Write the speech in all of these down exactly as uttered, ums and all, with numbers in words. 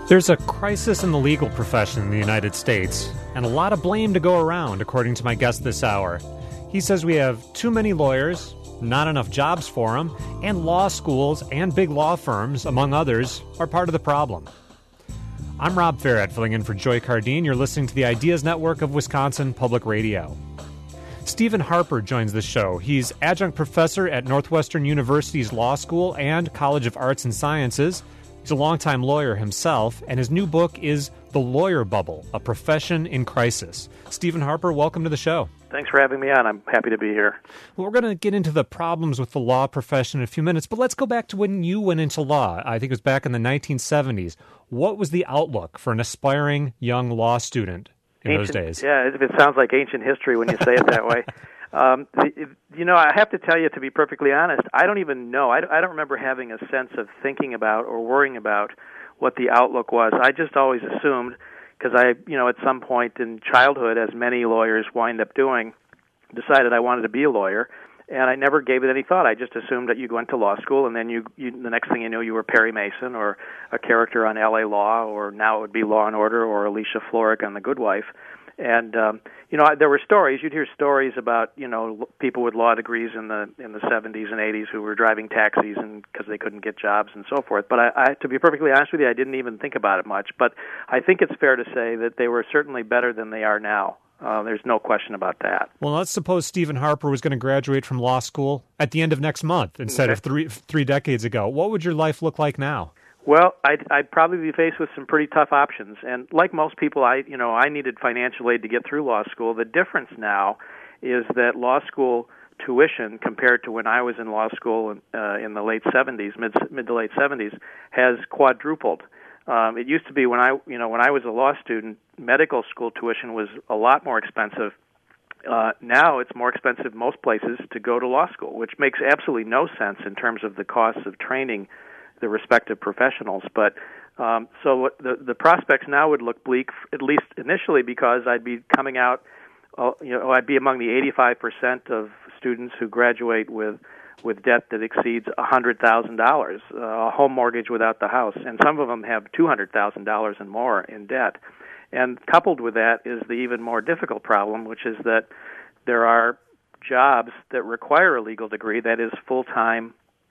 There's a crisis in the legal profession in the United States, and a lot of blame to go around, according to my guest this hour. He says we have too many lawyers, not enough jobs for them, and law schools and big law firms, among others, are part of the problem. I'm Rob Farrett, filling in for Joy Cardine. You're listening to the Ideas Network of Wisconsin Public Radio. Stephen Harper joins the show. He's adjunct professor at Northwestern University's Law School and College of Arts and Sciences. He's a longtime lawyer himself, and his new book is The Lawyer Bubble, A Profession in Crisis. Stephen Harper, welcome to the show. Thanks for having me on. I'm happy to be here. Well, we're going to get into the problems with the law profession in a few minutes, but let's go back to when you went into law. I think it was back in the nineteen seventies. What was the outlook for an aspiring young law student in ancient, those days? Yeah, it, it sounds like ancient history when you say it that way. Um, you know, I have to tell you, to be perfectly honest, I don't even know. I, I don't remember having a sense of thinking about or worrying about what the outlook was. I just always assumed, because I, you know, at some point in childhood, as many lawyers wind up doing, decided I wanted to be a lawyer, and I never gave it any thought. I just assumed that you went to law school, and then you, you the next thing you knew, you were Perry Mason or a character on L A Law, or now it would be Law and Order, or Alicia Florrick on The Good Wife. And um, you know, there were stories. You'd hear stories about, you know, people with law degrees in the in the seventies and eighties who were driving taxis and because they couldn't get jobs and so forth. But I, I, to be perfectly honest with you, I didn't even think about it much. But I think it's fair to say that they were certainly better than they are now. Uh, there's no question about that. Well, let's suppose Stephen Harper was going to graduate from law school at the end of next month instead okay. of three three decades ago. What would your life look like now? Well, I'd, I'd probably be faced with some pretty tough options, and like most people, I you know I needed financial aid to get through law school. The difference now is that law school tuition, compared to when I was in law school in, uh, in the late seventies, mid mid to late seventies, has quadrupled. Um, it used to be when I you know when I was a law student, medical school tuition was a lot more expensive. Uh, now it's more expensive most places to go to law school, which makes absolutely no sense in terms of the costs of training the respective professionals. But um, so what the the prospects now would look bleak, at least initially, because I'd be coming out, uh, you know, I'd be among the eighty-five percent of students who graduate with with debt that exceeds one hundred thousand dollars, uh, a home mortgage without the house, and some of them have two hundred thousand dollars and more in debt. And coupled with that is the even more difficult problem, which is that there are jobs that require a legal degree, that is full-time,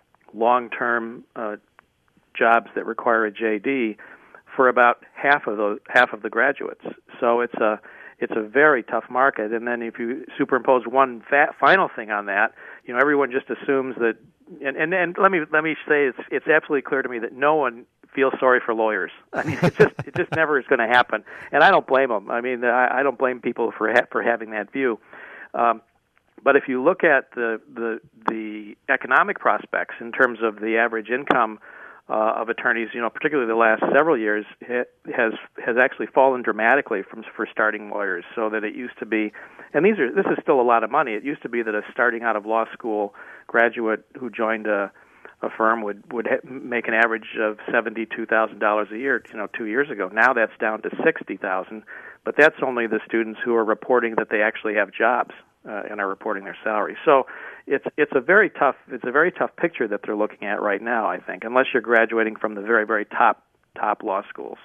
long-term uh, jobs that require a J D, for about half of those half of the graduates. So it's a it's a very tough market. And then if you superimpose one fa- final thing on that, you know, everyone just assumes that. And, and and let me let me say it's it's absolutely clear to me that no one feels sorry for lawyers. I mean, it just it just never is going to happen. And I don't blame them. I mean, I, I don't blame people for ha- for having that view. Um, But if you look at the, the the economic prospects in terms of the average income uh, of attorneys, you know, particularly the last several years, it has has actually fallen dramatically from for starting lawyers. So that it used to be, and these are this is still a lot of money. It used to be that a starting out of law school graduate who joined a a firm would would ha- make an average of seventy-two thousand dollars a year, you know, two years ago. Now that's down to sixty thousand, but that's only the students who are reporting that they actually have jobs. Uh, and are reporting their salary. So it's it's a very tough it's a very tough picture that they're looking at right now, I think, unless you're graduating from the very, very top top law schools.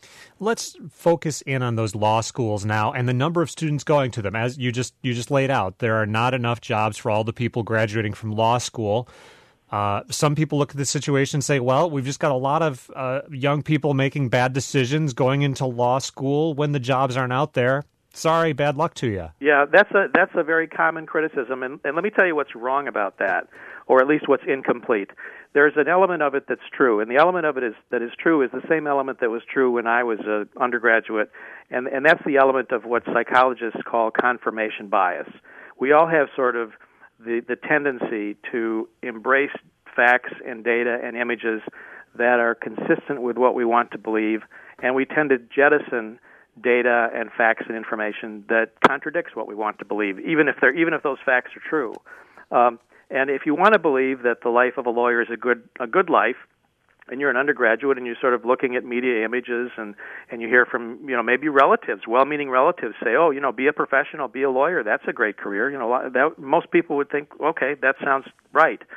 Let's focus in on those law schools now and the number of students going to them. As you just you just laid out, there are not enough jobs for all the people graduating from law school. Uh, some people look at the situation and say, well, we've just got a lot of uh, young people making bad decisions going into law school when the jobs aren't out there. Sorry, bad luck to you. Yeah, that's a that's a very common criticism, and, and let me tell you what's wrong about that, or at least what's incomplete. There's an element of it that's true, and the element of it is that is true is the same element that was true when I was an undergraduate, and and that's the element of what psychologists call confirmation bias. We all have sort of the the tendency to embrace facts and data and images that are consistent with what we want to believe, and we tend to jettison data and facts and information that contradicts what we want to believe, even if they're even if those facts are true. Um, and if you want to believe that the life of a lawyer is a good a good life, and you're an undergraduate and you're sort of looking at media images and, and you hear from, you know, maybe relatives, well-meaning relatives say, oh, you know, be a professional, be a lawyer, that's a great career. You know, that, most people would think, okay, that sounds right.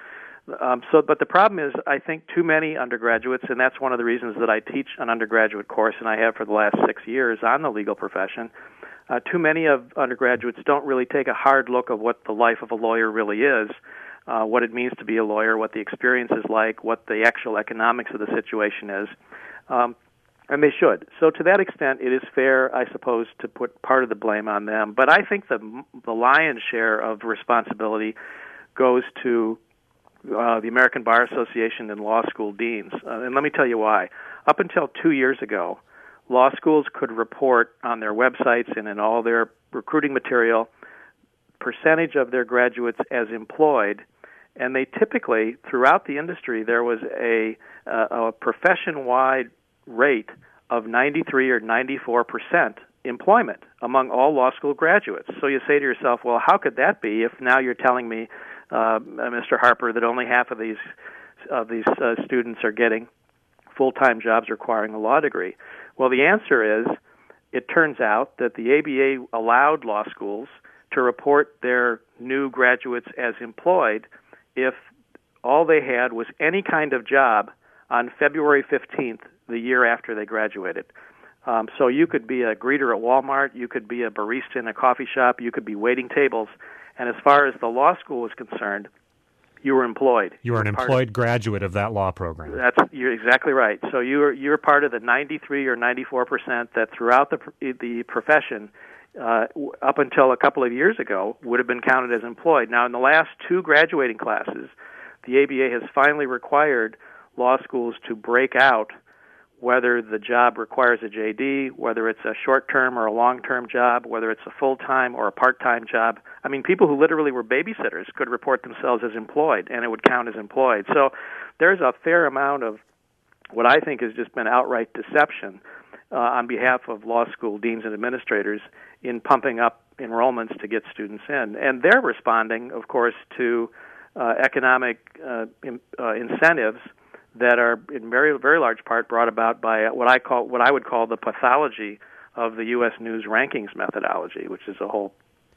Um, so, but the problem is, I think too many undergraduates, and that's one of the reasons that I teach an undergraduate course, and I have for the last six years on the legal profession. Uh, too many of undergraduates don't really take a hard look at what the life of a lawyer really is, uh, what it means to be a lawyer, what the experience is like, what the actual economics of the situation is, um, and they should. So to that extent, it is fair, I suppose, to put part of the blame on them. But I think the the lion's share of responsibility goes to Uh, the American Bar Association and law school deans. Uh, and let me tell you why. Up until two years ago, law schools could report on their websites and in all their recruiting material percentage of their graduates as employed, and they typically, throughout the industry, there was a, uh, a profession-wide rate of ninety-three or ninety-four percent employment among all law school graduates. So you say to yourself, well, how could that be if now you're telling me, uh, Mister Harper, that only half of these of these uh, students are getting full-time jobs requiring a law degree? Well, the answer is, it turns out that the A B A allowed law schools to report their new graduates as employed if all they had was any kind of job on February fifteenth, the year after they graduated. Um, so you could be a greeter at Walmart, you could be a barista in a coffee shop, you could be waiting tables, and as far as the law school was concerned, you were employed. You were an employed graduate of that law program. That's you're exactly right. So you're you're part of the ninety-three or ninety-four percent that throughout the the profession, uh, up until a couple of years ago, would have been counted as employed. Now, in the last two graduating classes, the A B A has finally required law schools to break out whether the job requires a J D, whether it's a short-term or a long-term job, whether it's a full-time or a part-time job. I mean, people who literally were babysitters could report themselves as employed, and it would count as employed. So there's a fair amount of what I think has just been outright deception uh, on behalf of law school deans and administrators in pumping up enrollments to get students in. And they're responding, of course, to uh, economic uh, in, uh, incentives that are in very, very large part brought about by what I call, what I would call the pathology of the U S News rankings methodology, which is a whole,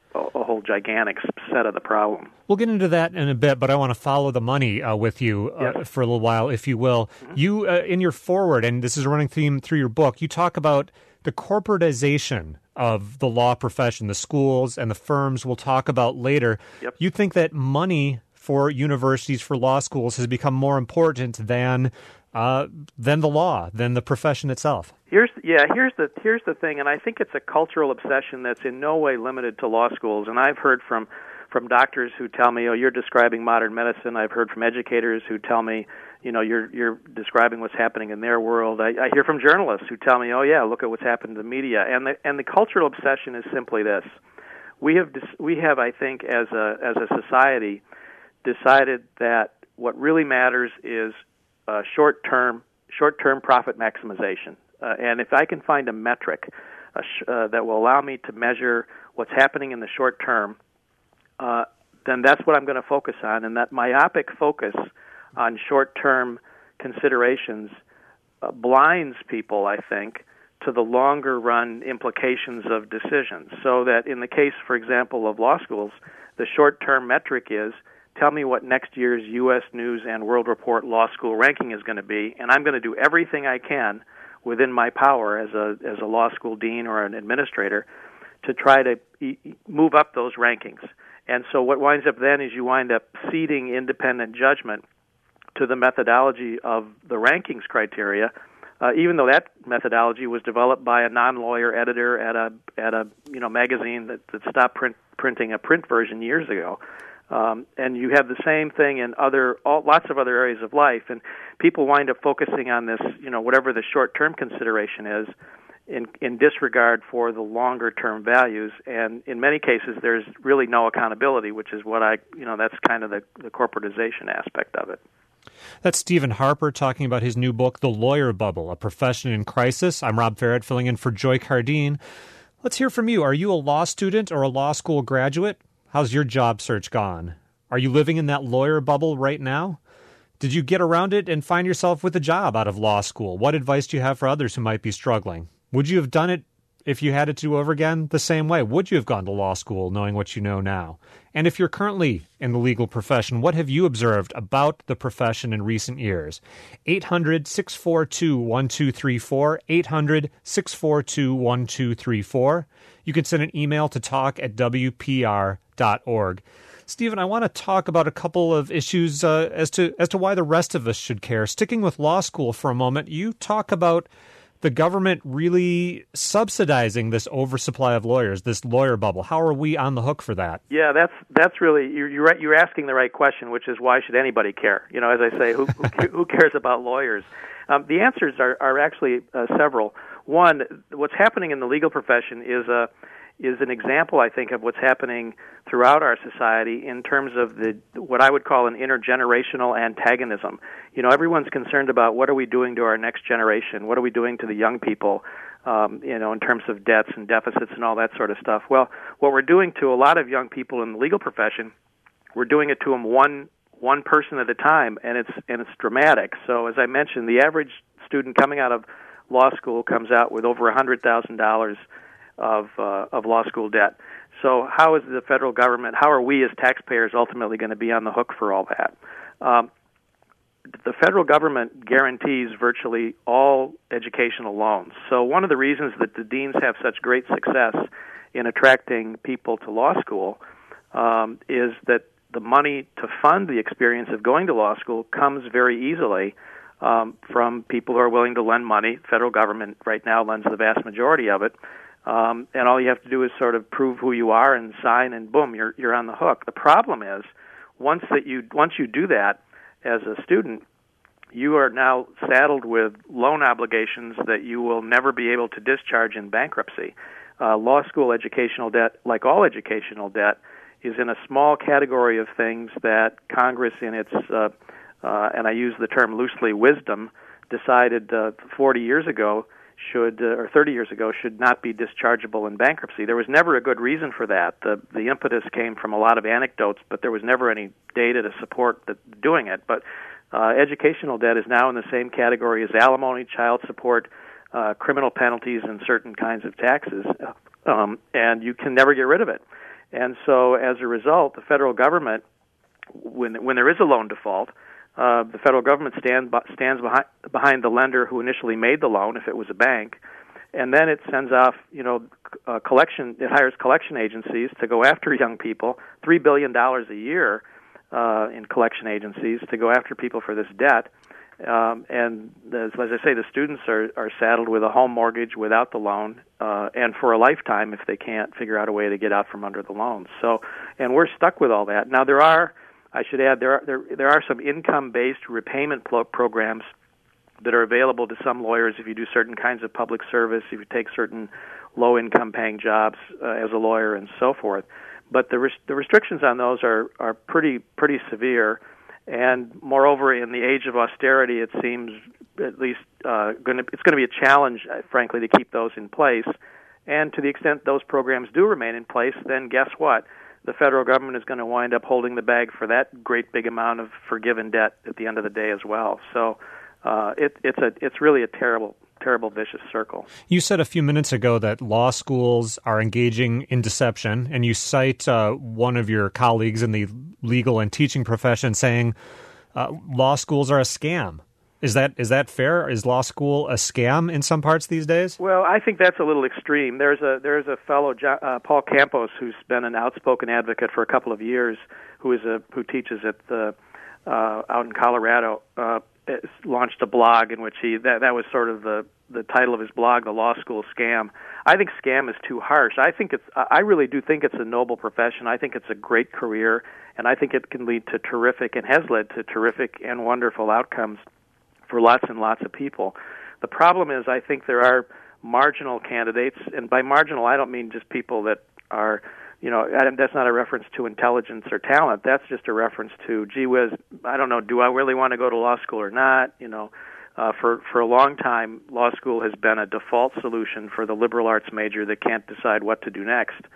a whole gigantic set of the problem. We'll get into that in a bit, but I want to follow the money uh, with you uh, yes. for a little while, if you will. Mm-hmm. You, uh, in your foreword, and this is a running theme through your book, you talk about the corporatization of the law profession, the schools and the firms we'll talk about later. Yep. You think that money for universities, for law schools, has become more important than uh, than the law, than the profession itself. Here's yeah, here's the here's the thing, and I think it's a cultural obsession that's in no way limited to law schools. And I've heard from from doctors who tell me, "Oh, you're describing modern medicine." I've heard from educators who tell me, "You know, you're you're describing what's happening in their world." I, I hear from journalists who tell me, "Oh, yeah, look at what's happened to the media." And the and the cultural obsession is simply this: we have we have, I think, as a as a society, decided that what really matters is uh, short-term short-term profit maximization. Uh, and if I can find a metric uh, sh- uh, that will allow me to measure what's happening in the short term, uh, then that's what I'm going to focus on. And that myopic focus on short-term considerations uh, blinds people, I think, to the longer-run implications of decisions. So that in the case, for example, of law schools, the short-term metric is, tell me what next year's U S News and World Report law school ranking is going to be, and I'm going to do everything I can within my power as a as a law school dean or an administrator to try to e- move up those rankings. And so what winds up then is you wind up ceding independent judgment to the methodology of the rankings criteria, uh, even though that methodology was developed by a non-lawyer editor at a at a you know magazine that, that stopped print, printing a print version years ago. Um, and you have the same thing in other, all, lots of other areas of life, and people wind up focusing on this, you know, whatever the short-term consideration is, in, in disregard for the longer-term values. And in many cases, there's really no accountability, which is what I, you know, that's kind of the, the corporatization aspect of it. That's Stephen Harper talking about his new book, The Lawyer Bubble, A Profession in Crisis. I'm Rob Farrett, filling in for Joy Cardine. Let's hear from you. Are you a law student or a law school graduate? How's your job search gone? Are you living in that lawyer bubble right now? Did you get around it and find yourself with a job out of law school? What advice do you have for others who might be struggling? Would you have done it if you had it to do over again the same way? Would you have gone to law school knowing what you know now? And if you're currently in the legal profession, what have you observed about the profession in recent years? eight hundred, six four two, one two three four, eight hundred, six four two, one two three four. You can send an email to talk at w p r dot org. Stephen, I want to talk about a couple of issues uh, as to as to why the rest of us should care. Sticking with law school for a moment, you talk about the government really subsidizing this oversupply of lawyers, this lawyer bubble. How are we on the hook for that? Yeah, that's that's really you're you're, right, you're asking the right question, which is why should anybody care? You know, as I say, who who, who cares about lawyers? Um, the answers are are actually uh, several. One, what's happening in the legal profession is a is an example, I think, of what's happening throughout our society in terms of the what I would call an intergenerational antagonism. You know, everyone's concerned about what are we doing to our next generation, what are we doing to the young people, um, you know, in terms of debts and deficits and all that sort of stuff. Well, what we're doing to a lot of young people in the legal profession, we're doing it to them one one person at a time, and it's and it's dramatic. So, as I mentioned, the average student coming out of law school comes out with over one hundred thousand dollars of uh, of law school debt. So how is the federal government, how are we as taxpayers ultimately going to be on the hook for all that? Um, the federal government guarantees virtually all educational loans. So one of the reasons that the deans have such great success in attracting people to law school um, is that the money to fund the experience of going to law school comes very easily um, from people who are willing to lend money. Federal government right now lends the vast majority of it. Um, and all you have to do is sort of prove who you are and sign, and boom, you're you're on the hook. The problem is, once that you once you do that as a student, you are now saddled with loan obligations that you will never be able to discharge in bankruptcy. Uh, law school educational debt, like all educational debt, is in a small category of things that Congress, in its uh, uh, and I use the term loosely, wisdom, decided uh, forty years ago. should, uh, or thirty years ago, should not be dischargeable in bankruptcy. There was never a good reason for that. The the impetus came from a lot of anecdotes, but there was never any data to support the, doing it. But uh, educational debt is now in the same category as alimony, child support, uh, criminal penalties, and certain kinds of taxes, um, and you can never get rid of it. And so, as a result, the federal government, when when there is a loan default, Uh, the federal government stand, stands behind, behind the lender who initially made the loan, if it was a bank, and then it sends off, you know, uh, collection. It hires collection agencies to go after young people, three billion dollars a year uh, in collection agencies to go after people for this debt. Um, and as, as I say, the students are, are saddled with a home mortgage without the loan, uh, and for a lifetime if they can't figure out a way to get out from under the loans. So, and we're stuck with all that. Now there are. I should add there are there there are some income-based repayment pro- programs that are available to some lawyers if you do certain kinds of public service, if you take certain low-income paying jobs uh, as a lawyer, and so forth. But the res- the restrictions on those are are pretty pretty severe, and moreover, in the age of austerity, it seems at least uh, going to it's going to be a challenge, uh, frankly, to keep those in place. And to the extent those programs do remain in place, then guess what? The federal government is going to wind up holding the bag for that great big amount of forgiven debt at the end of the day as well. So uh, it, it's a it's really a terrible, terrible, vicious circle. You said a few minutes ago that law schools are engaging in deception, and you cite uh, one of your colleagues in the legal and teaching profession saying uh, law schools are a scam. Is that is that fair? Is law school a scam in some parts these days? Well, I think that's a little extreme. There's a there's a fellow, uh, Paul Campos, who's been an outspoken advocate for a couple of years, who is a who teaches at the uh, out in Colorado. Uh, launched a blog in which he that that was sort of the the title of his blog, The Law School Scam. I think scam is too harsh. I think it's I really do think it's a noble profession. I think it's a great career, and I think it can lead to terrific and has led to terrific and wonderful outcomes for lots and lots of people. The problem is I think there are marginal candidates, and by marginal I don't mean just people that are, you know, that's not a reference to intelligence or talent. That's just a reference to, gee whiz, I don't know, do I really want to go to law school or not? You know, uh, for, for a long time, law school has been a default solution for the liberal arts major that can't decide what to do next.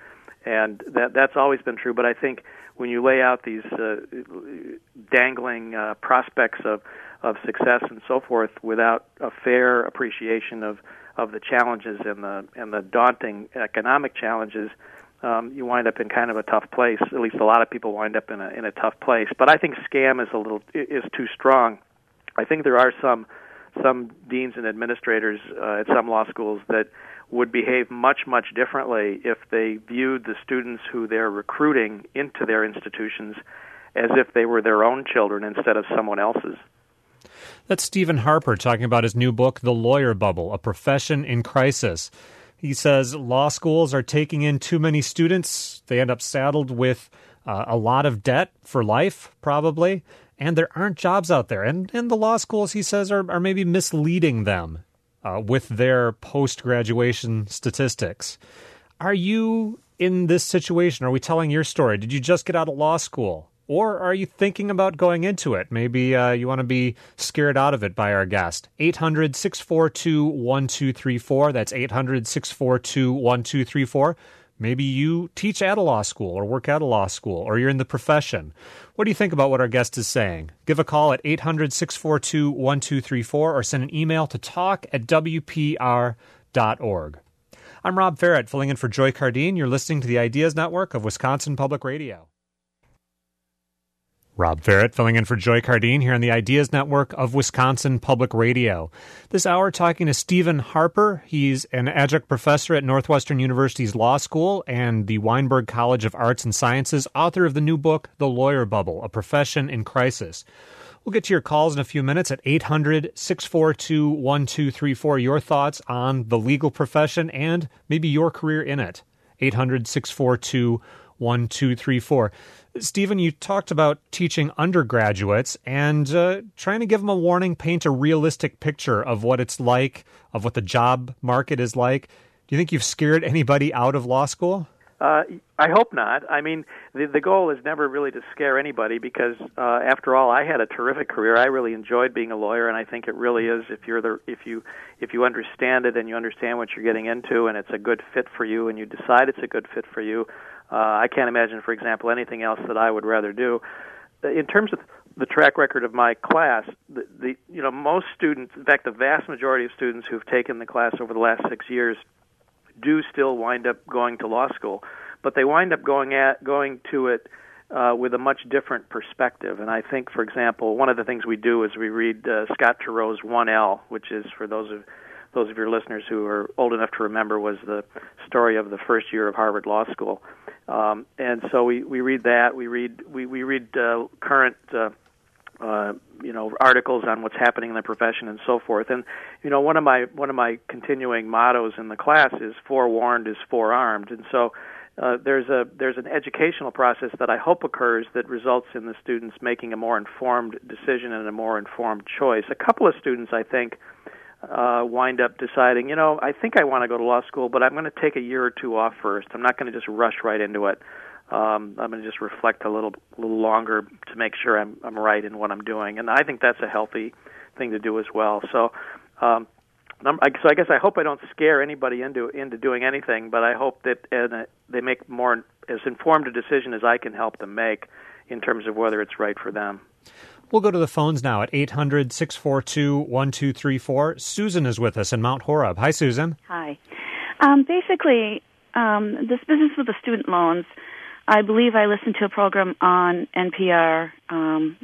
And that that's always been true. But I think when you lay out these uh, dangling uh, prospects of, of success and so forth without a fair appreciation of, of the challenges and the and the daunting economic challenges, um, you wind up in kind of a tough place. At least a lot of people wind up in a in a tough place. But I think scam is a little is too strong. I think there are some some deans and administrators uh, at some law schools that would behave much, much differently if they viewed the students who they're recruiting into their institutions as if they were their own children instead of someone else's. That's Stephen Harper talking about his new book, The Lawyer Bubble, A Profession in Crisis. He says law schools are taking in too many students. They end up saddled with uh, a lot of debt for life, probably, and there aren't jobs out there. And, and the law schools, he says, are, are maybe misleading them Uh, with their post-graduation statistics. Are you in this situation? Are we telling your story? Did you just get out of law school? Or are you thinking about going into it? Maybe uh, you want to be scared out of it by our guest. eight hundred, six four two, one two three four. That's eight hundred, six four two, one two three four. Maybe you teach at a law school or work at a law school, or you're in the profession. What do you think about what our guest is saying? Give a call at eight hundred, six four two, one two three four or send an email to talk at w p r dot org. I'm Rob Ferrett, filling in for Joy Cardine. You're listening to the Ideas Network of Wisconsin Public Radio. Rob Ferrett, filling in for Joy Cardine here on the Ideas Network of Wisconsin Public Radio. This hour, talking to Stephen Harper. He's an adjunct professor at Northwestern University's Law School and the Weinberg College of Arts and Sciences, author of the new book, The Lawyer Bubble, A Profession in Crisis. We'll get to your calls in a few minutes at eight hundred, six four two, one two three four. Your thoughts on the legal profession and maybe your career in it. eight hundred, six four two, one two three four. Stephen, you talked about teaching undergraduates and uh, trying to give them a warning, paint a realistic picture of what it's like, of what the job market is like. Do you think you've scared anybody out of law school? Uh, I hope not. I mean, the, the goal is never really to scare anybody because, uh, after all, I had a terrific career. I really enjoyed being a lawyer, and I think it really is if you're the if you if you understand it and you understand what you're getting into, and it's a good fit for you, and you decide it's a good fit for you. Uh, I can't imagine, for example, anything else that I would rather do. In terms of the track record of my class, the, the you know most students, in fact, the vast majority of students who've taken the class over the last six years, do still wind up going to law school, but they wind up going at going to it uh, with a much different perspective. And I think, for example, one of the things we do is we read uh, Scott Turow's one L, which is, for those of those of your listeners who are old enough to remember, was the story of the first year of Harvard Law School. Um, and so we, we read that. We read we we read uh, current uh, uh, you know articles on what's happening in the profession and so forth. And you know one of my one of my continuing mottos in the class is forewarned is forearmed. And so uh, there's a there's an educational process that I hope occurs that results in the students making a more informed decision and a more informed choice. A couple of students, I think, Uh, wind up deciding, you know, I think I want to go to law school, but I'm going to take a year or two off first. I'm not going to just rush right into it. Um, I'm going to just reflect a little, little longer to make sure I'm, I'm right in what I'm doing, and I think that's a healthy thing to do as well. So, um, so I guess I hope I don't scare anybody into into doing anything, but I hope that uh, they make more as informed a decision as I can help them make in terms of whether it's right for them. We'll go to the phones now at eight hundred, six four two, one two three four. Susan is with us in Mount Horeb. Hi, Susan. Hi. Um, basically, um, this business with the student loans, I believe I listened to a program on N P R um,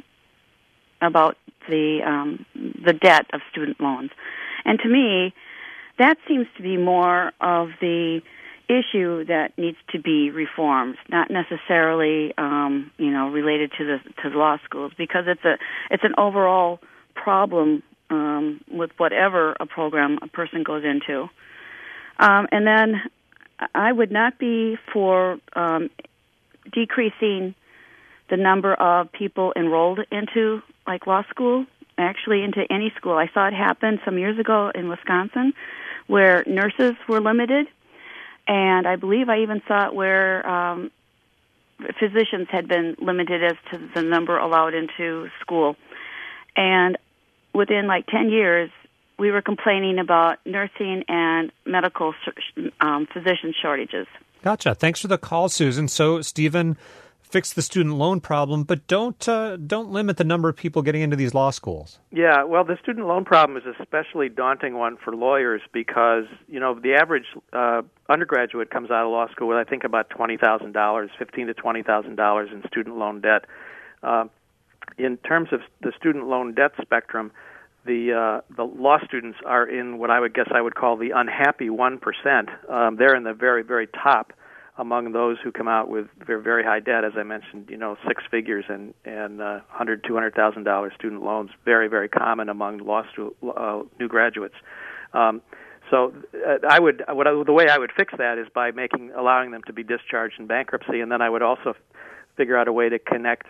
about the um, the debt of student loans. And to me, that seems to be more of the issue that needs to be reformed, not necessarily, um, you know, related to the to the law schools, because it's a it's an overall problem um, with whatever a program a person goes into. Um, and then I would not be for um, decreasing the number of people enrolled into like law school, actually into any school. I saw it happen some years ago in Wisconsin, where nurses were limited. And I believe I even saw it where um, physicians had been limited as to the number allowed into school. And within like ten years, we were complaining about nursing and medical um, physician shortages. Gotcha. Thanks for the call, Susan. So, Stephen, fix the student loan problem, but don't uh, don't limit the number of people getting into these law schools. Yeah, well, the student loan problem is a especially daunting one for lawyers because, you know, the average uh, undergraduate comes out of law school with, I think, about twenty thousand dollars, fifteen thousand to twenty thousand dollars in student loan debt. Uh, in terms of the student loan debt spectrum, the uh, the law students are in what I would guess I would call the unhappy one percent. Um, they're in the very, very top among those who come out with very, very high debt, as I mentioned, you know, six figures and and uh, one hundred, two hundred thousand dollars student loans, very, very common among law stu- uh, new graduates. Um, so uh, I would, what I, the way I would fix that is by making allowing them to be discharged in bankruptcy, and then I would also figure out a way to connect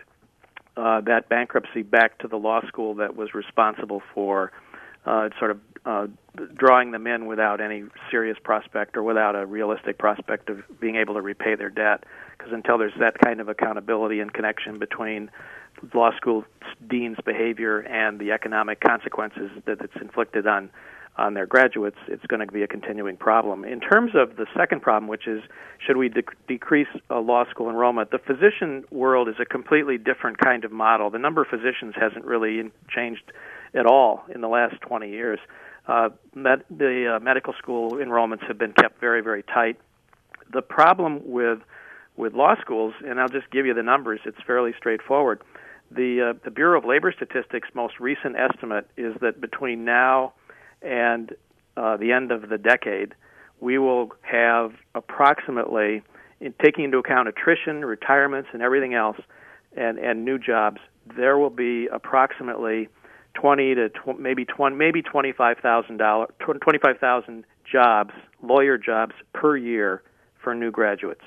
uh, that bankruptcy back to the law school that was responsible for uh, sort of uh, drawing them in without any serious prospect or without a realistic prospect of being able to repay their debt. Because until there's that kind of accountability and connection between law school dean's behavior and the economic consequences that it's inflicted on on their graduates, it's going to be a continuing problem. In terms of the second problem, which is should we de- decrease uh, law school enrollment, the physician world is a completely different kind of model. The number of physicians hasn't really in- changed at all in the last twenty years. Uh, med- the uh, medical school enrollments have been kept very, very tight. The problem with with law schools, and I'll just give you the numbers, it's fairly straightforward. The, uh, the Bureau of Labor Statistics' most recent estimate is that between now and uh, the end of the decade, we will have approximately, in taking into account attrition, retirements, and everything else, and, and new jobs, there will be approximately twenty to tw- maybe twenty, maybe twenty-five thousand dollars, twenty-five thousand jobs, lawyer jobs per year for new graduates.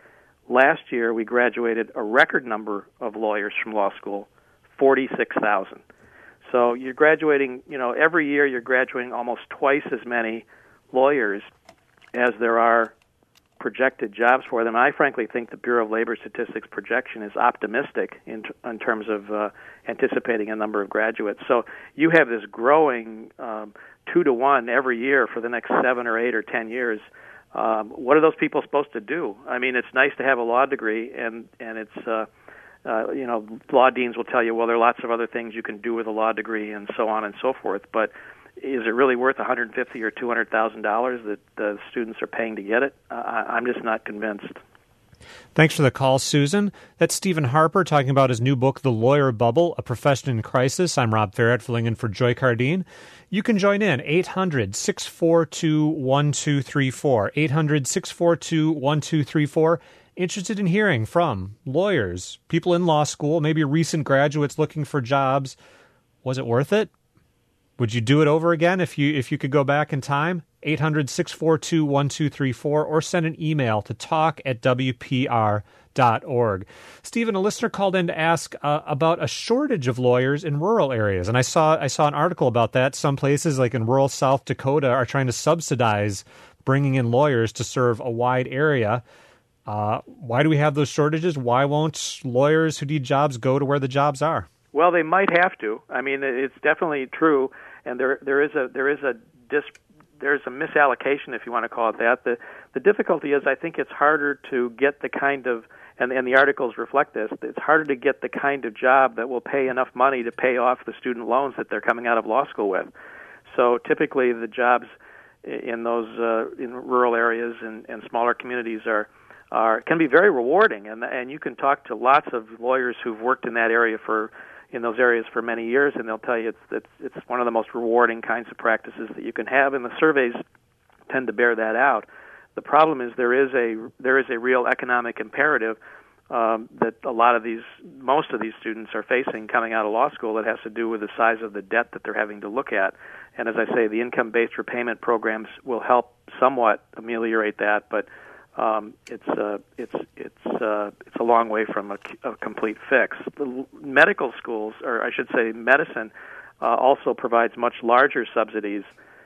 Last year, we graduated a record number of lawyers from law school, forty-six thousand. So you're graduating, you know, every year you're graduating almost twice as many lawyers as there are projected jobs for them. I frankly think the Bureau of Labor Statistics projection is optimistic in, t- in terms of uh, anticipating a number of graduates. So you have this growing um, two to one every year for the next seven or eight or ten years. Um, what are those people supposed to do? I mean, it's nice to have a law degree, and and it's uh, uh, you know, law deans will tell you, well, there are lots of other things you can do with a law degree, and so on and so forth. But is it really worth one hundred fifty or two hundred thousand dollars that the students are paying to get it? Uh, I'm just not convinced. Thanks for the call, Susan. That's Stephen Harper talking about his new book, The Lawyer Bubble, A Profession in Crisis. I'm Rob Ferret, filling in for Joy Cardine. You can join in, eight hundred, six four two, one two three four, eight hundred, six four two, one two three four. Interested in hearing from lawyers, people in law school, maybe recent graduates looking for jobs. Was it worth it? Would you do it over again if you if you could go back in time? eight hundred, six four two, one two three four, or send an email to talk at w p r dot org. Stephen, a listener called in to ask uh, about a shortage of lawyers in rural areas, and I saw I saw an article about that. Some places, like in rural South Dakota, are trying to subsidize bringing in lawyers to serve a wide area. Uh, why do we have those shortages? Why won't lawyers who need jobs go to where the jobs are? Well, they might have to. I mean, it's definitely true, and there there is a there is a dis, there's a misallocation, if you want to call it that. The the difficulty is, I think it's harder to get the kind of and and the articles reflect this. It's harder to get the kind of job that will pay enough money to pay off the student loans that they're coming out of law school with. So typically, the jobs in those uh, in rural areas and, and smaller communities are. Are, can be very rewarding, and and you can talk to lots of lawyers who've worked in that area for in those areas for many years, and they'll tell you it's it's it's one of the most rewarding kinds of practices that you can have, and the surveys tend to bear that out. The problem is there is a there is a real economic imperative um, that a lot of these most of these students are facing coming out of law school that has to do with the size of the debt that they're having to look at. And as I say, the income-based repayment programs will help somewhat ameliorate that, but Um, it's uh, it's it's uh, it's a long way from a, a complete fix. The medical schools, or I should say, medicine, uh, also provides much larger subsidies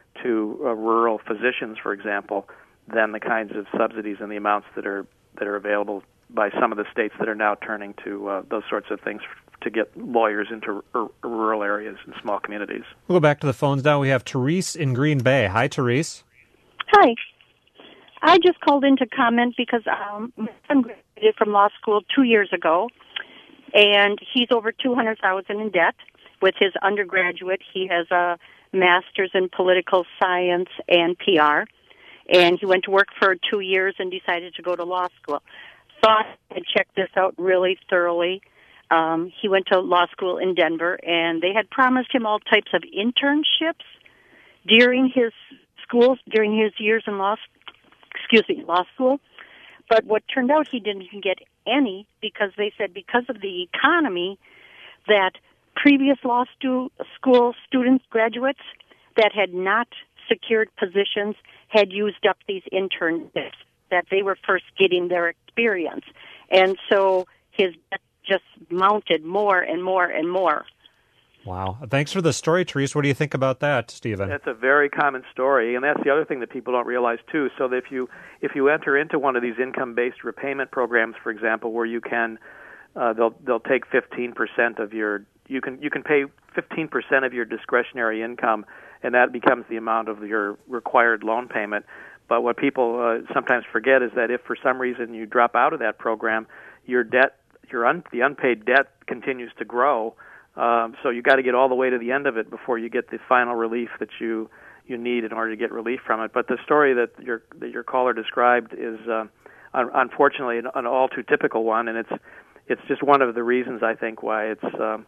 to uh, rural physicians, for example, than the kinds of subsidies and the amounts that are that are available by some of the states that are now turning to uh, those sorts of things to get lawyers into r- rural areas and small communities. We'll go back to the phones now. We have Therese in Green Bay. Hi, Therese. Hi. I just called in to comment because um, my son graduated from law school two years ago, and he's over two hundred thousand dollars in debt. With his undergraduate, he has a master's in political science and P R, and he went to work for two years and decided to go to law school. Thought I'd check this out really thoroughly. Um, he went to law school in Denver, and they had promised him all types of internships during his schools, during his years in law, excuse me, law school. But what turned out, he didn't even get any because they said because of the economy that previous law stu- school students, graduates that had not secured positions had used up these internships, that they were first getting their experience. And so his debt just mounted more and more and more. Wow. Thanks for the story, Therese. What do you think about that, Stephen? That's a very common story, and that's the other thing that people don't realize, too. So that if you if you enter into one of these income-based repayment programs, for example, where you can, uh, they'll they'll take fifteen percent of your, you can you can pay fifteen percent of your discretionary income, and that becomes the amount of your required loan payment. But what people uh, sometimes forget is that if for some reason you drop out of that program, your debt, your un, the unpaid debt continues to grow. Um, so you got to get all the way to the end of it before you get the final relief that you you need in order to get relief from it. But the story that your that your caller described is uh, un- unfortunately an, an all too typical one, and it's it's just one of the reasons I think why it's um,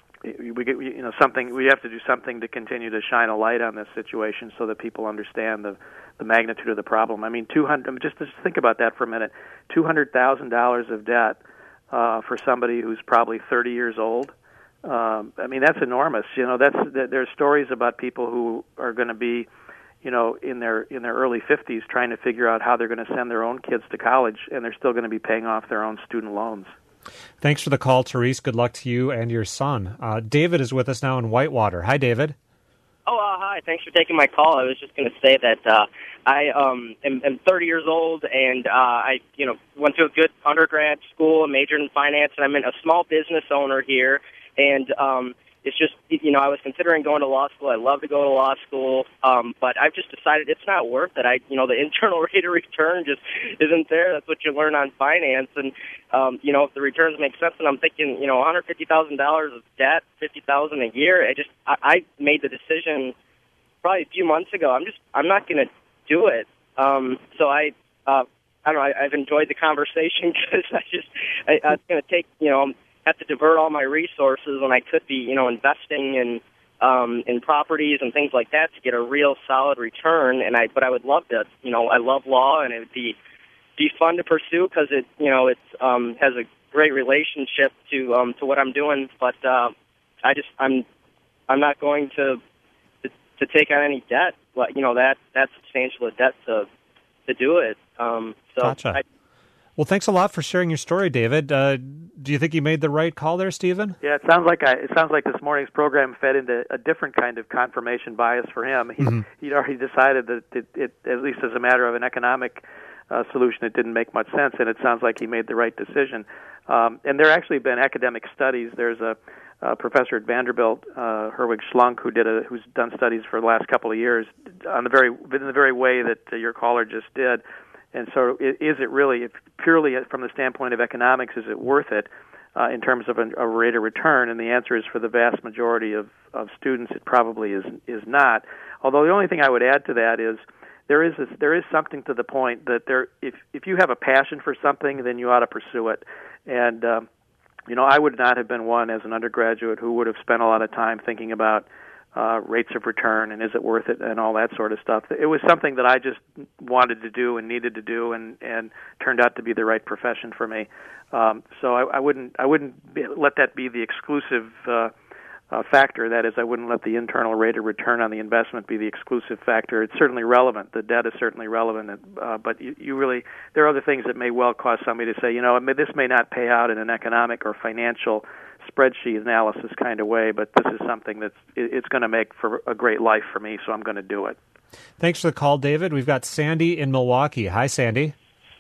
we get you know something we have to do something to continue to shine a light on this situation so that people understand the the magnitude of the problem. I mean, two hundred. Just just think about that for a minute. Two hundred thousand dollars of debt uh, for somebody who's probably thirty years old. Um, I mean, that's enormous. You know, that's that, there's stories about people who are going to be, you know, in their in their early fifties trying to figure out how they're going to send their own kids to college, and they're still going to be paying off their own student loans. Thanks for the call, Therese. Good luck to you and your son. Uh, David is with us now in Whitewater. Hi, David. Oh, uh, hi. Thanks for taking my call. I was just going to say that uh, I um, am, am thirty years old, and uh, I, you know, went to a good undergrad school, majored in finance, and I'm a small business owner here. And um, it's just, you know, I was considering going to law school. I love to go to law school, um, but I've just decided it's not worth it. I, you know, the internal rate of return just isn't there. That's what you learn on finance. And, um, you know, if the returns make sense, and I'm thinking, you know, one hundred fifty thousand dollars of debt, fifty thousand dollars a year, I just, I, I made the decision probably a few months ago. I'm just, I'm not going to do it. Um, so I, uh, I don't know, I, I've enjoyed the conversation because I just, I, I was going to take, you know, have to divert all my resources when I could be, you know, investing in um, in properties and things like that to get a real solid return. And I, but I would love to, you know, I love law, and it would be be fun to pursue because it, you know, it um, has a great relationship to um, to what I'm doing. But uh, I just, I'm, I'm not going to, to to take on any debt. But you know, that that's substantial debt to to do it. Um, so gotcha. I, Well, thanks a lot for sharing your story, David. Uh, do you think you made the right call there, Stephen? Yeah, it sounds like I, it sounds like this morning's program fed into a different kind of confirmation bias for him. He, mm-hmm. He'd already decided that it, it, at least as a matter of an economic uh, solution, it didn't make much sense, and it sounds like he made the right decision. Um, and there actually been academic studies. There's a, a professor at Vanderbilt, uh, Herwig Schlunk, who did a, who's done studies for the last couple of years on the very in the very way that uh, your caller just did. And so is it really, if purely from the standpoint of economics, is it worth it uh, in terms of a, a rate of return? And the answer is for the vast majority of, of students, it probably is is not. Although the only thing I would add to that is there is this, there is something to the point that there if if you have a passion for something, then you ought to pursue it. And, um, you know, I would not have been one as an undergraduate who would have spent a lot of time thinking about Uh, rates of return and is it worth it and all that sort of stuff. It was something that I just wanted to do and needed to do, and, and turned out to be the right profession for me. Um, so I, I wouldn't I wouldn't be, let that be the exclusive uh, uh, factor. That is, I wouldn't let the internal rate of return on the investment be the exclusive factor. It's certainly relevant. The debt is certainly relevant, uh, but you, you really there are other things that may well cause somebody to say, you know, this may not pay out in an economic or financial spreadsheet analysis kind of way, but this is something that's it's going to make for a great life for me, so I'm going to do it. Thanks for the call, David. We've got Sandy in Milwaukee. Hi, Sandy.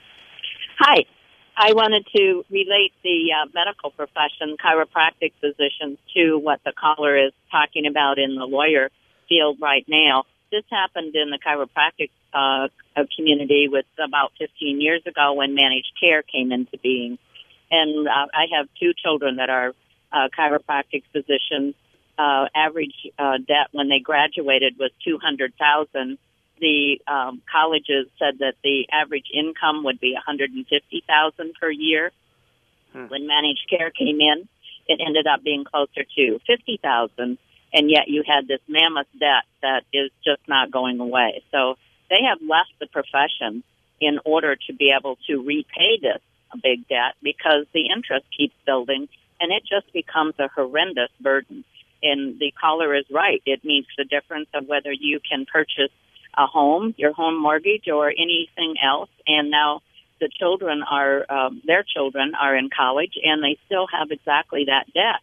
Hi. I wanted to relate the uh, medical profession, chiropractic physicians, to what the caller is talking about in the lawyer field right now. this happened in the chiropractic uh, community with about fifteen years ago when managed care came into being. And uh, I have two children that are uh, chiropractic physicians. Uh, average uh, debt when they graduated was two hundred thousand dollars. The um, colleges said that the average income would be one hundred fifty thousand dollars per year. Hmm. When managed care came in, it ended up being closer to fifty thousand dollars, and yet you had this mammoth debt that is just not going away. So they have left the profession in order to be able to repay this big debt because the interest keeps building, and it just becomes a horrendous burden. And the caller is right. It makes the difference of whether you can purchase a home, your home mortgage, or anything else. And now the children are, um, their children are in college, and they still have exactly that debt.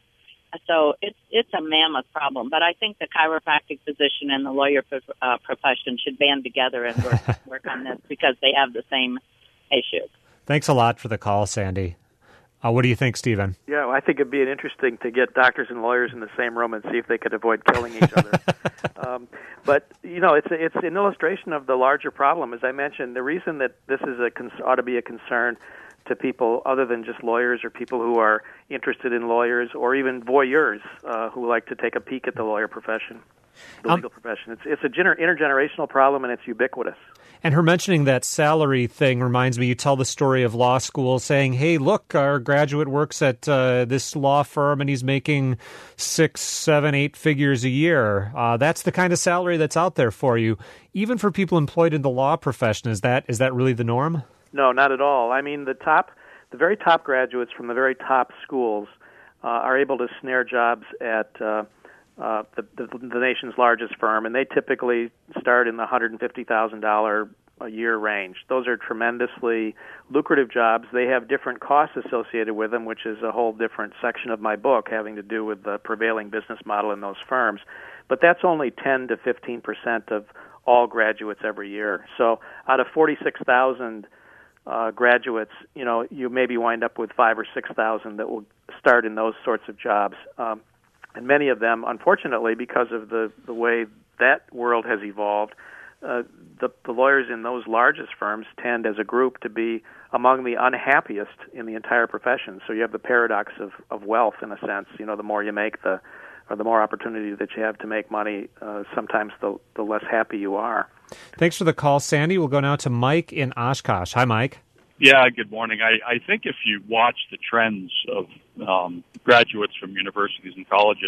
So it's it's a mammoth problem. But I think the chiropractic physician and the lawyer pro- uh, profession should band together and work, work on this because they have the same issue. Thanks a lot for the call, Sandy. Uh, what do you think, Stephen? Yeah, well, I think it'd be interesting to get doctors and lawyers in the same room and see if they could avoid killing each other. um, but you know, it's a, it's an illustration of the larger problem. As I mentioned, the reason that this is a ought to be a concern to people other than just lawyers or people who are interested in lawyers or even voyeurs uh, who like to take a peek at the lawyer profession, the um, legal profession. It's it's a gener- intergenerational problem, and it's ubiquitous. And her mentioning that salary thing reminds me, you tell the story of law school saying, hey, look, our graduate works at uh, this law firm and he's making six, seven, eight figures a year. Uh, that's the kind of salary that's out there for you. Even for people employed in the law profession, is that is that really the norm? No, not at all. I mean, the top, the very top graduates from the very top schools uh, are able to snare jobs at uh, uh, the, the, the nation's largest firm, and they typically start in the one hundred fifty thousand dollars a year range. Those are tremendously lucrative jobs. They have different costs associated with them, which is a whole different section of my book having to do with the prevailing business model in those firms. But that's only ten to fifteen percent of all graduates every year. So out of forty-six thousand uh, graduates, you know, you maybe wind up with five or six thousand that will start in those sorts of jobs. Um, and many of them, unfortunately, because of the, the way that world has evolved, uh, the, the lawyers in those largest firms tend as a group to be among the unhappiest in the entire profession. So you have the paradox of, of wealth in a sense. You know, the more you make, the or the more opportunity that you have to make money, uh, sometimes the, the less happy you are. Thanks for the call, Sandy. We'll go now to Mike in Oshkosh. Hi, Mike. Yeah, good morning. I, I think if you watch the trends of um, graduates from universities and colleges,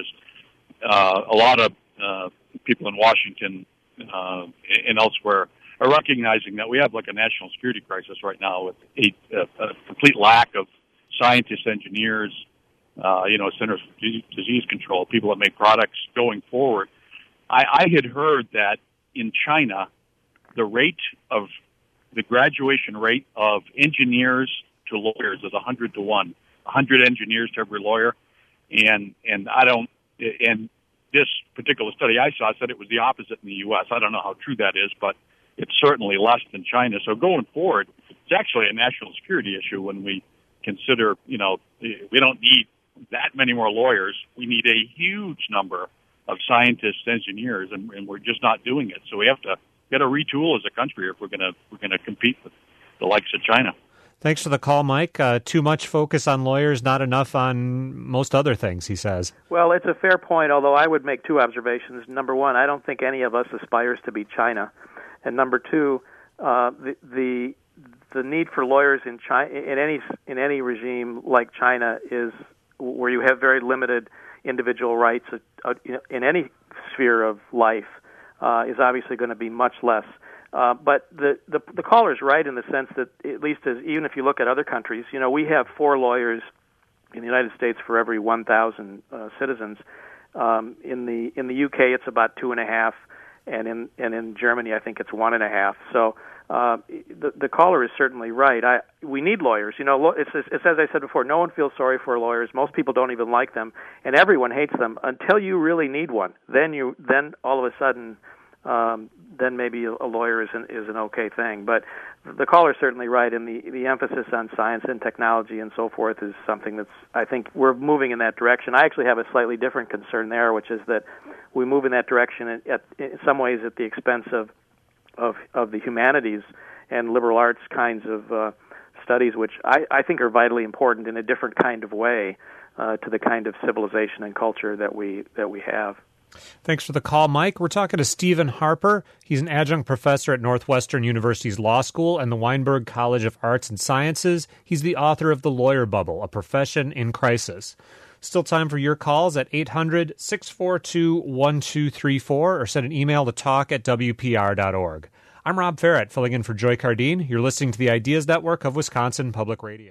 uh, a lot of uh, people in Washington uh, and elsewhere are recognizing that we have like a national security crisis right now with a, a, a complete lack of scientists, engineers, uh, you know, centers for disease control, people that make products going forward. I, I had heard that in China, the rate of the graduation rate of engineers to lawyers is one hundred to one, one hundred engineers to every lawyer. And, and I don't, and this particular study I saw said it was the opposite in the U S. I don't know how true that is, but it's certainly less than China. So going forward, it's actually a national security issue when we consider, you know, we don't need that many more lawyers. We need a huge number of scientists, engineers, and, and we're just not doing it. So we have to got to retool as a country if we're going to we're going to compete with the likes of China. Thanks for the call, Mike. Uh, too much focus on lawyers, not enough on most other things, he says. Well, it's a fair point, although I would make two observations. Number one, I don't think any of us aspires to be China. And number two, uh, the, the the need for lawyers in China, in any in any regime like China, is where you have very limited individual rights uh, in any sphere of life, uh, is obviously going to be much less. Uh, but the, the the caller is right in the sense that, at least as even if you look at other countries, you know, we have four lawyers in the United States for every one thousand uh, citizens. Um, in the in the U K, it's about two and a half, and in and in Germany, I think it's one and a half. So uh, the the caller is certainly right. I we need lawyers. You know, it's, it's as I said before. No one feels sorry for lawyers. Most people don't even like them, and everyone hates them until you really need one. Then you then all of a sudden. Um, then maybe a lawyer is an, is an okay thing. But the caller's certainly right, and the, the emphasis on science and technology and so forth is something that's, I think we're moving in that direction. I actually have a slightly different concern there, which is that we move in that direction at, at, in some ways at the expense of, of, of the humanities and liberal arts kinds of uh, studies, which I, I think are vitally important in a different kind of way uh, to the kind of civilization and culture that we that we have. Thanks for the call, Mike. We're talking to Stephen Harper. He's an adjunct professor at Northwestern University's Law School and the Weinberg College of Arts and Sciences. He's the author of The Lawyer Bubble, A Profession in Crisis. Still time for your calls at eight hundred, six four two, one two three four or send an email to talk at w p r dot org. I'm Rob Farrett, filling in for Joy Cardine. You're listening to the Ideas Network of Wisconsin Public Radio.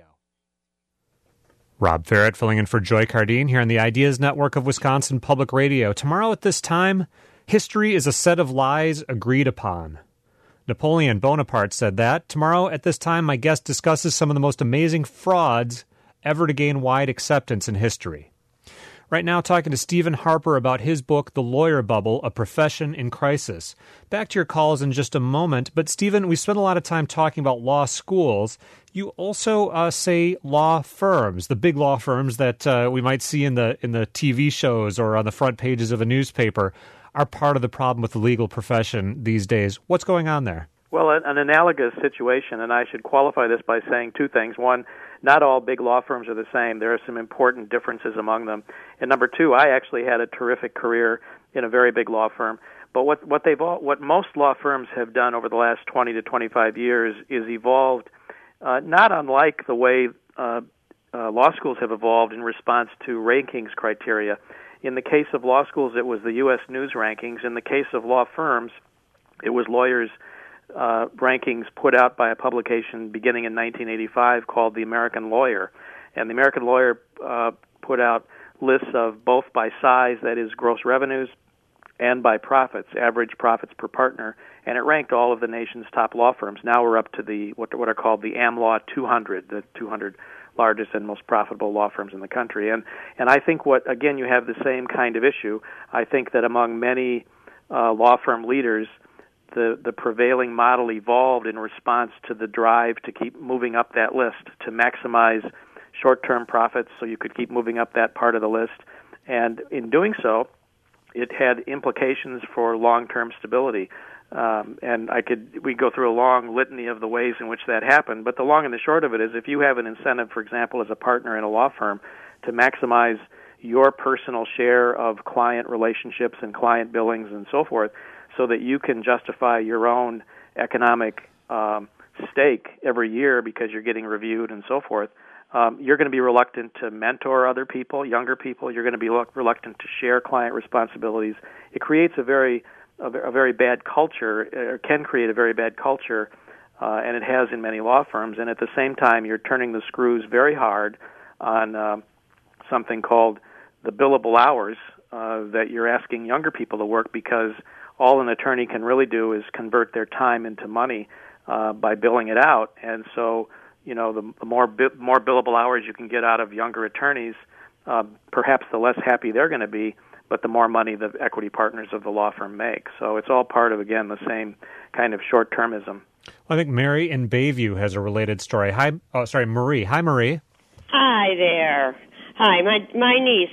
Rob Farrett filling in for Joy Cardine here on the Ideas Network of Wisconsin Public Radio. Tomorrow at this time, history is a set of lies agreed upon. Napoleon Bonaparte said that. Tomorrow at this time, my guest discusses some of the most amazing frauds ever to gain wide acceptance in history. Right now, talking to Stephen Harper about his book, The Lawyer Bubble, A Profession in Crisis. Back to your calls in just a moment, but Stephen, we spent a lot of time talking about law schools. You also uh, say law firms, the big law firms that uh, we might see in the in the T V shows or on the front pages of a newspaper, are part of the problem with the legal profession these days. What's going on there? Well, an, an analogous situation, and I should qualify this by saying two things. One, not all big law firms are the same. There are some important differences among them. And number two, I actually had a terrific career in a very big law firm. But what what they've all, what most law firms have done over the last twenty to twenty-five years is evolved, uh, not unlike the way uh, uh, law schools have evolved in response to rankings criteria. In the case of law schools, it was the U S News rankings. In the case of law firms, it was lawyers' uh, rankings put out by a publication beginning in nineteen eighty-five called The American Lawyer. And The American Lawyer uh, put out lists of both by size, that is gross revenues, and by profits, average profits per partner, and it ranked all of the nation's top law firms. Now we're up to the what, what are called the AmLaw two hundred, the two hundred largest and most profitable law firms in the country. And and I think what, again, you have the same kind of issue. I think that among many uh, law firm leaders, the, the prevailing model evolved in response to the drive to keep moving up that list, to maximize short-term profits so you could keep moving up that part of the list. And in doing so, it had implications for long-term stability. Um, and I could we go through a long litany of the ways in which that happened, but the long and the short of it is if you have an incentive, for example, as a partner in a law firm, to maximize your personal share of client relationships and client billings and so forth, so that you can justify your own economic um, stake every year because you're getting reviewed and so forth, um, you're going to be reluctant to mentor other people, younger people. You're going to be reluctant to share client responsibilities. It creates a very a, a very bad culture, or can create a very bad culture, uh, and it has in many law firms. And at the same time, you're turning the screws very hard on uh, something called the billable hours uh, that you're asking younger people to work, because all an attorney can really do is convert their time into money uh, by billing it out. And so, you know, the, the more bi- more billable hours you can get out of younger attorneys, uh, perhaps the less happy they're going to be, but the more money the equity partners of the law firm make. So it's all part of, again, the same kind of short-termism. Well, I think Mary in Bayview has a related story. Hi, oh, sorry, Marie. Hi, Marie. Hi there. Hi, my my niece,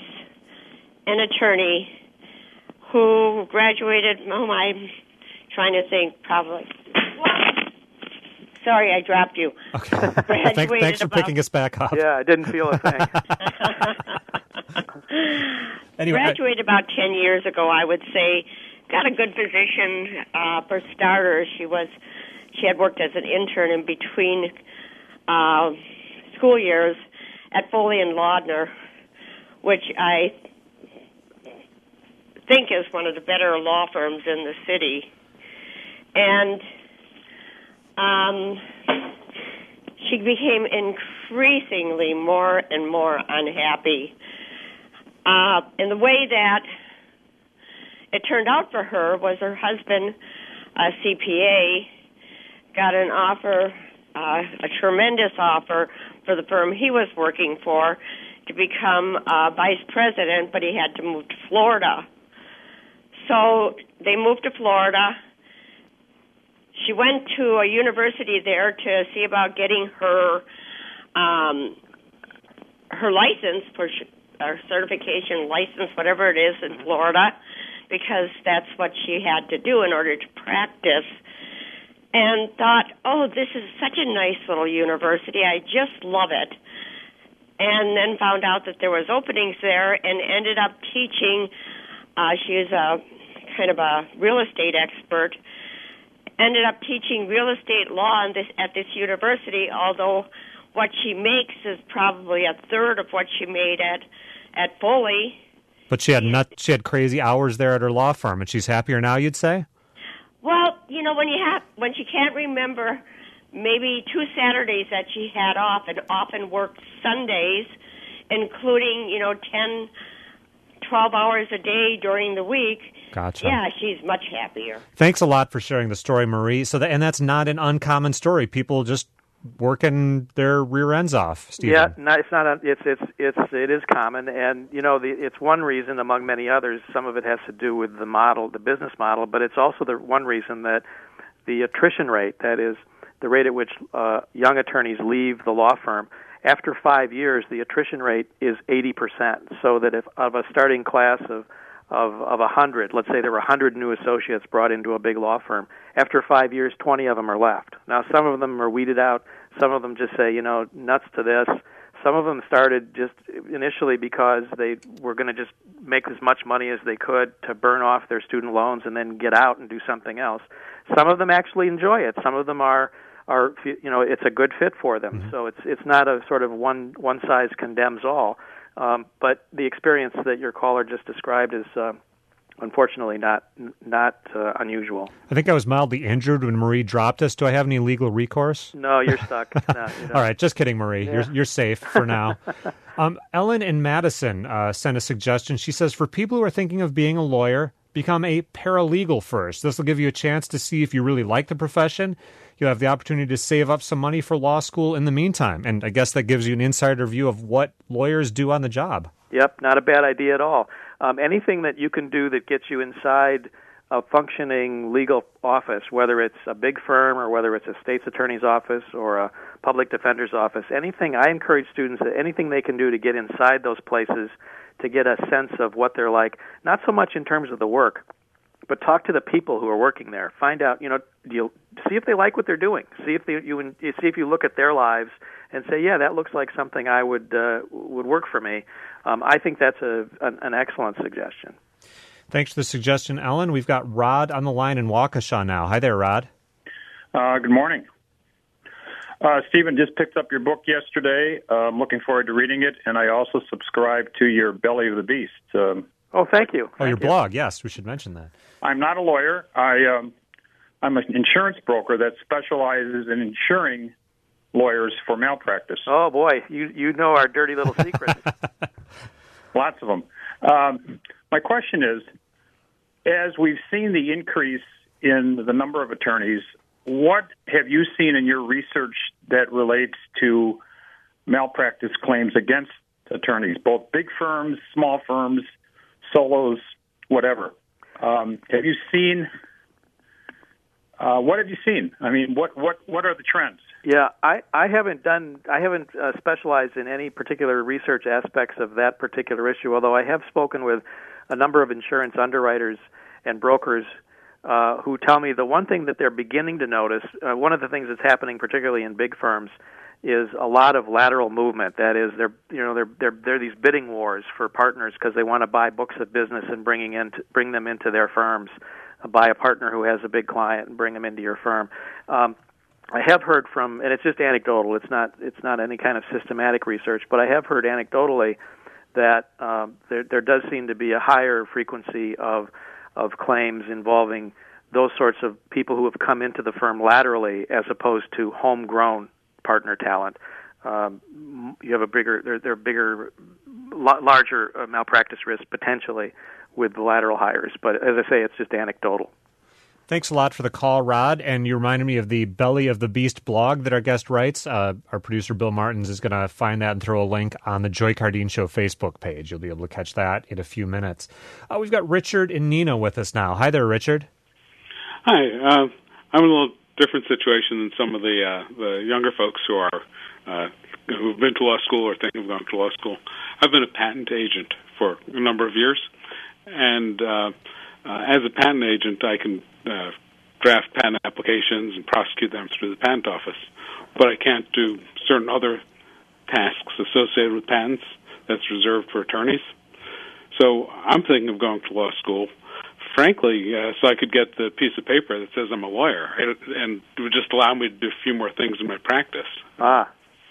an attorney who graduated, oh, I'm trying to think, probably. Sorry, I dropped you. Okay. Thanks, thanks for about, picking us back up. Yeah, I didn't feel a thing. Anyway, graduated about ten years ago, I would say. Got a good position. Uh, for starters, she was she had worked as an intern in between uh, school years at Foley and Laudner, which I think is one of the better law firms in the city. And um, she became increasingly more and more unhappy. Uh, and the way that it turned out for her was her husband, a C P A, got an offer, uh, a tremendous offer for the firm he was working for to become uh, vice president, but he had to move to Florida. So they moved to Florida. she went to a university there to see about getting her um, her license, for her certification license, whatever it is in Florida, because that's what she had to do in order to practice. And thought, oh, this is such a nice little university. I just love it. And then found out that there was openings there and ended up teaching. Uh, she is a kind of a real estate expert. Ended up teaching real estate law in this, at this university, although what she makes is probably a third of what she made at, at Foley. But she had nut, she had crazy hours there at her law firm, and she's happier now, you'd say? Well, you know, when you have when she can't remember maybe two Saturdays that she had off and often worked Sundays, including, you know, ten, twelve hours a day during the week. Gotcha. Yeah, she's much happier. Thanks a lot for sharing the story, Marie. So, that, and that's not an uncommon story. People just working their rear ends off, Stephen. Yeah, no, it's not. A, it's it's it's it is common, and you know, the, it's one reason among many others. Some of it has to do with the model, the business model, but it's also the one reason that the attrition rate, that is, the rate at which uh, young attorneys leave the law firm, after five years, the attrition rate is eighty percent. So that if of a starting class of of of a hundred, let's say there were a hundred new associates brought into a big law firm, after five years, twenty of them are left. Now, some of them are weeded out. Some of them just say, you know, nuts to this. Some of them started just initially because they were going to just make as much money as they could to burn off their student loans and then get out and do something else. Some of them actually enjoy it. Some of them are, are you know, it's a good fit for them. Mm-hmm. So it's it's not a sort of one one size condemns all. Um, but the experience that your caller just described is uh, unfortunately not not uh, unusual. I think I was mildly injured when Marie dropped us. Do I have any legal recourse? No, you're stuck. No, you All right, just kidding, Marie. Yeah. You're you're safe for now. um, Ellen in Madison uh, sent a suggestion. She says, for people who are thinking of being a lawyer, become a paralegal first. This will give you a chance to see if you really like the profession. You'll have the opportunity to save up some money for law school in the meantime. And I guess that gives you an insider view of what lawyers do on the job. Yep, not a bad idea at all. Um, anything that you can do that gets you inside a functioning legal office, whether it's a big firm or whether it's a state's attorney's office or a public defender's office, anything, I encourage students that anything they can do to get inside those places to get a sense of what they're like, not so much in terms of the work, but talk to the people who are working there. Find out, you know, you see if they like what they're doing. See if they, you see if you look at their lives and say, yeah, that looks like something I would uh, would work for me. Um, I think that's a an, an excellent suggestion. Thanks for the suggestion, Ellen. We've got Rod on the line in Waukesha now. Hi there, Rod. Uh, good morning. Uh, Stephen, just picked up your book yesterday. Uh, I'm looking forward to reading it, and I also subscribe to your Belly of the Beast. Um, oh, thank you. Oh, thank your you. blog. Yes, we should mention that. I'm not a lawyer. I, um, I'm an insurance broker that specializes in insuring lawyers for malpractice. Oh, boy. You you know our dirty little secrets. Lots of them. Um, my question is, as we've seen the increase in the number of attorneys, what have you seen in your research that relates to malpractice claims against attorneys, both big firms, small firms, solos, whatever? Um, have you seen, uh, what have you seen? I mean, what, what, what are the trends? Yeah, I, I haven't done, I haven't uh, specialized in any particular research aspects of that particular issue, although I have spoken with a number of insurance underwriters and brokers uh, who tell me the one thing that they're beginning to notice, uh, one of the things that's happening particularly in big firms, is a lot of lateral movement. That is, they're you know they're they're they're these bidding wars for partners because they want to buy books of business and bringing in to, bring them into their firms, uh, buy a partner who has a big client and bring them into your firm. Um, I have heard from, and it's just anecdotal. It's not it's not any kind of systematic research, but I have heard anecdotally that um, there there does seem to be a higher frequency of of claims involving those sorts of people who have come into the firm laterally as opposed to homegrown partner talent. Um, you have a bigger, there, there are bigger, larger uh, malpractice risk potentially with the lateral hires. But as I say, it's just anecdotal. Thanks a lot for the call, Rod. And you reminded me of the Belly of the Beast blog that our guest writes. Uh, our producer, Bill Martins, is going to find that and throw a link on the Joy Cardine Show Facebook page. You'll be able to catch that in a few minutes. Uh, we've got Richard and Nina with us now. Hi there, Richard. Hi. Uh, I'm a little different situation than some of the uh, the younger folks who are uh, who've been to law school or think of going to law school. I've been a patent agent for a number of years, and uh, uh, as a patent agent, I can uh, draft patent applications and prosecute them through the patent office, but I can't do certain other tasks associated with patents that's reserved for attorneys. So I'm thinking of going to law school, frankly, uh, so I could get the piece of paper that says I'm a lawyer, and, and it would just allow me to do a few more things in my practice. Ah.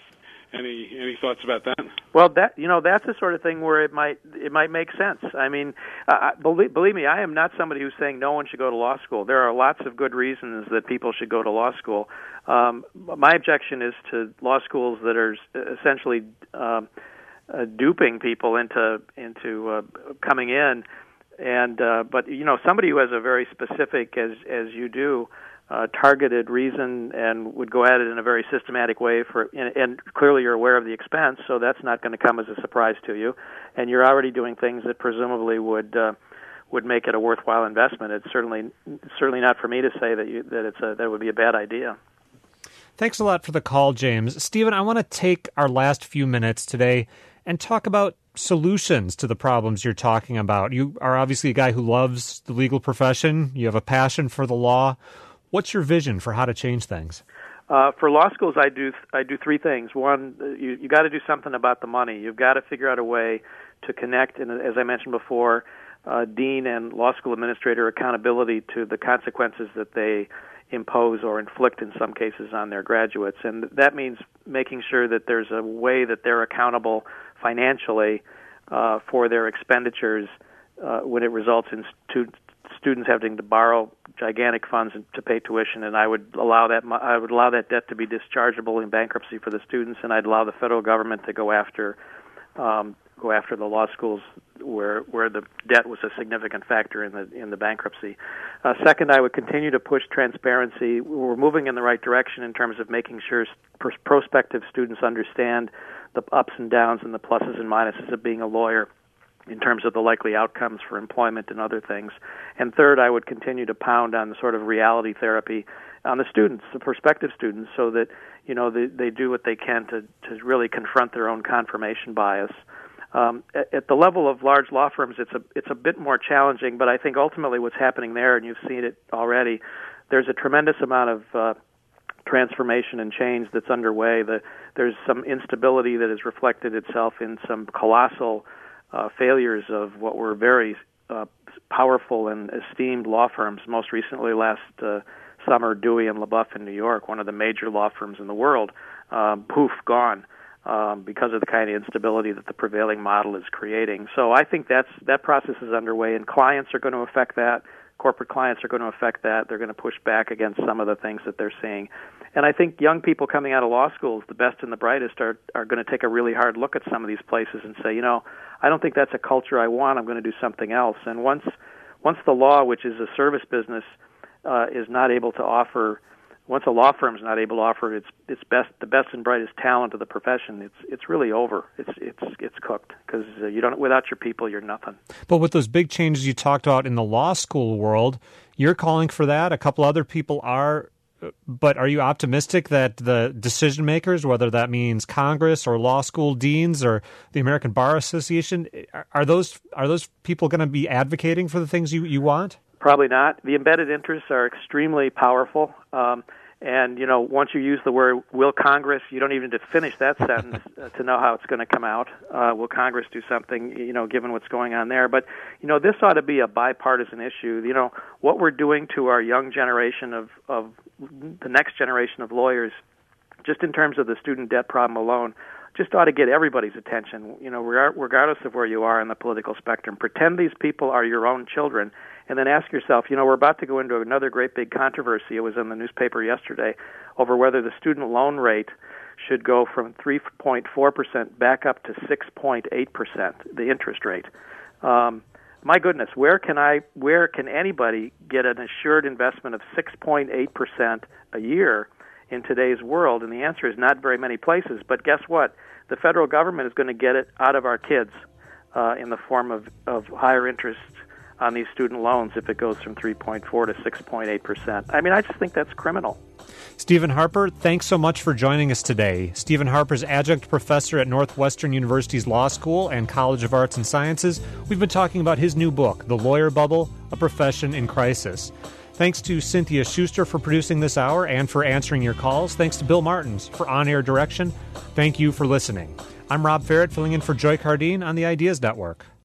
Any any thoughts about that? Well, that you know, that's the sort of thing where it might it might make sense. I mean, uh, believe, believe me, I am not somebody who's saying no one should go to law school. There are lots of good reasons that people should go to law school. Um, my objection is to law schools that are essentially um, uh, duping people into into uh, coming in. And uh, but you know, somebody who has a very specific, as as you do, uh, targeted reason and would go at it in a very systematic way for, and, and clearly you're aware of the expense, so that's not going to come as a surprise to you, and you're already doing things that presumably would uh, would make it a worthwhile investment. It's certainly certainly not for me to say that you, that it's a, that would be a bad idea. Thanks a lot for the call, James. Stephen, I want to take our last few minutes today and talk about solutions to the problems you're talking about. You are obviously a guy who loves the legal profession. You have a passion for the law. What's your vision for how to change things? Uh, for law schools, I do I do three things. One, you you got to do something about the money. You've got to figure out a way to connect, and as I mentioned before, uh, dean and law school administrator accountability to the consequences that they impose or inflict in some cases on their graduates. And that means making sure that there's a way that they're accountable financially uh, for their expenditures uh, when it results in stu- students having to borrow gigantic funds to pay tuition. And I would allow that I would allow that debt to be dischargeable in bankruptcy for the students, and I'd allow the federal government to go after um, go after the law schools where where the debt was a significant factor in the in the bankruptcy. Uh, second, I would continue to push transparency. We're moving in the right direction in terms of making sure pr- prospective students understand the ups and downs and the pluses and minuses of being a lawyer in terms of the likely outcomes for employment and other things. And third, I would continue to pound on the sort of reality therapy on the students, the prospective students, so that, you know, they, they do what they can to, to really confront their own confirmation bias. Um, at, at the level of large law firms, it's a it's a bit more challenging, but I think ultimately what's happening there, and you've seen it already, there's a tremendous amount of uh, transformation and change that's underway. The, there's some instability that has reflected itself in some colossal uh, failures of what were very uh, powerful and esteemed law firms. Most recently, last uh, summer, Dewey and LaBeouf in New York, one of the major law firms in the world, uh, poof, gone. Um, because of the kind of instability that the prevailing model is creating. So I think that's that process is underway, and clients are going to affect that. Corporate clients are going to affect that. They're going to push back against some of the things that they're seeing. And I think young people coming out of law schools, the best and the brightest, are are going to take a really hard look at some of these places and say, you know, I don't think that's a culture I want. I'm going to do something else. And once once the law, which is a service business, uh, is not able to offer Once a law firm is not able to offer its its best, the best and brightest talent of the profession, it's it's really over. It's it's it's cooked because uh, you don't without your people, you're nothing. But with those big changes you talked about in the law school world, you're calling for that. A couple other people are, but are you optimistic that the decision makers, whether that means Congress or law school deans or the American Bar Association, are those are those people going to be advocating for the things you, you want? Probably not. The embedded interests are extremely powerful. Um, and, you know, once you use the word, will Congress, you don't even need to finish that sentence uh, to know how it's going to come out. Uh, will Congress do something, you know, given what's going on there? But, you know, this ought to be a bipartisan issue. You know, what we're doing to our young generation of, of the next generation of lawyers, just in terms of the student debt problem alone, just ought to get everybody's attention, you know, regardless of where you are in the political spectrum. Pretend these people are your own children, and then ask yourself, you know, we're about to go into another great big controversy. It was in the newspaper yesterday over whether the student loan rate should go from three point four percent back up to six point eight percent, the interest rate. Um, my goodness, where can I, where can anybody get an assured investment of six point eight percent a year in today's world? And the answer is not very many places. But guess what? The federal government is going to get it out of our kids uh, in the form of, of higher interest on these student loans if it goes from three point four to six point eight percent. I mean, I just think that's criminal. Stephen Harper, thanks so much for joining us today. Stephen Harper's adjunct professor at Northwestern University's Law School and College of Arts and Sciences. We've been talking about his new book, The Lawyer Bubble, A Profession in Crisis. Thanks to Cynthia Schuster for producing this hour and for answering your calls. Thanks to Bill Martins for on-air direction. Thank you for listening. I'm Rob Ferrett, filling in for Joy Cardine on the Ideas Network.